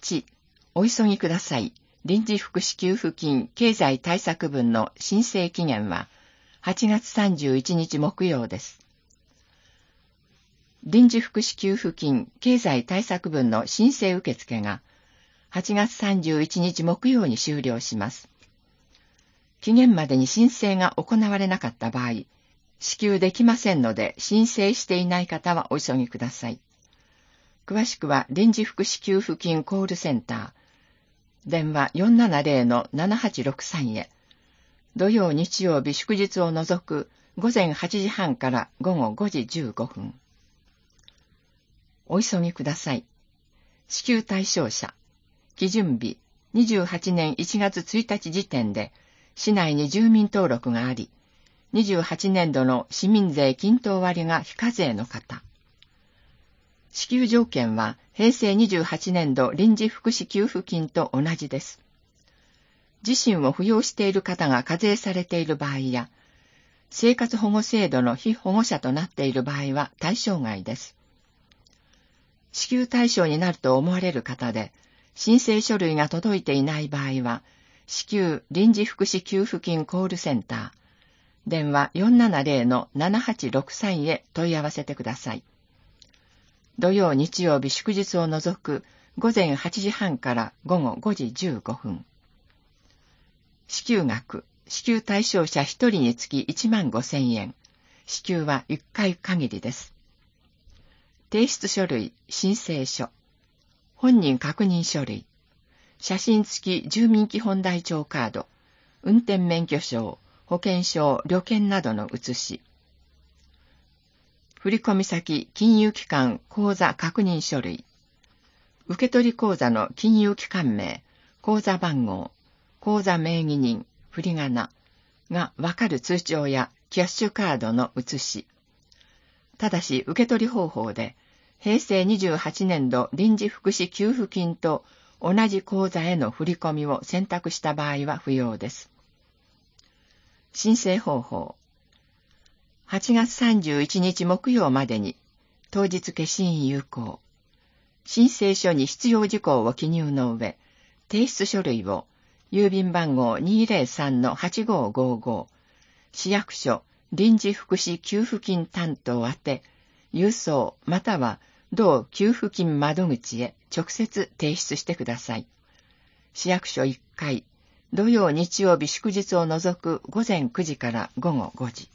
1、お急ぎください。臨時福祉給付金経済対策分の申請期限は8月31日木曜です。臨時福祉給付金経済対策分の申請受付が8月31日木曜に終了します。期限までに申請が行われなかった場合、支給できませんので申請していない方はお急ぎください。詳しくは臨時福祉給付金コールセンター、電話 470-7863 へ、土曜日曜日祝日を除く午前8時半から午後5時15分。お急ぎください。支給対象者、基準日28年1月1日時点で市内に住民登録があり、28年度の市民税均等割が非課税の方。支給条件は平成28年度臨時福祉給付金と同じです。自身を扶養している方が課税されている場合や、生活保護制度の被保護者となっている場合は対象外です。支給対象になると思われる方で、申請書類が届いていない場合は、支給臨時福祉給付金コールセンター、電話 470-7863 へ問い合わせてください。土曜日曜日祝日を除く午前8時半から午後5時15分。支給額、支給対象者1人につき15,000円。支給は1回限りです。提出書類、申請書、本人確認書類、写真付き住民基本台帳カード、運転免許証、保険証、旅券などの写し、振込先、金融機関、口座確認書類、受取口座の金融機関名、口座番号、口座名義人、振り仮名がわかる通帳やキャッシュカードの写し。ただし、受取方法で、平成28年度臨時福祉給付金と同じ口座への振り込みを選択した場合は不要です。申請方法。8月31日木曜までに、当日消印有効。申請書に必要事項を記入の上、提出書類を、郵便番号 203-8555、市役所臨時福祉給付金担当宛て、郵送または同給付金窓口へ直接提出してください。市役所1階、土曜日曜日祝日を除く午前9時から午後5時。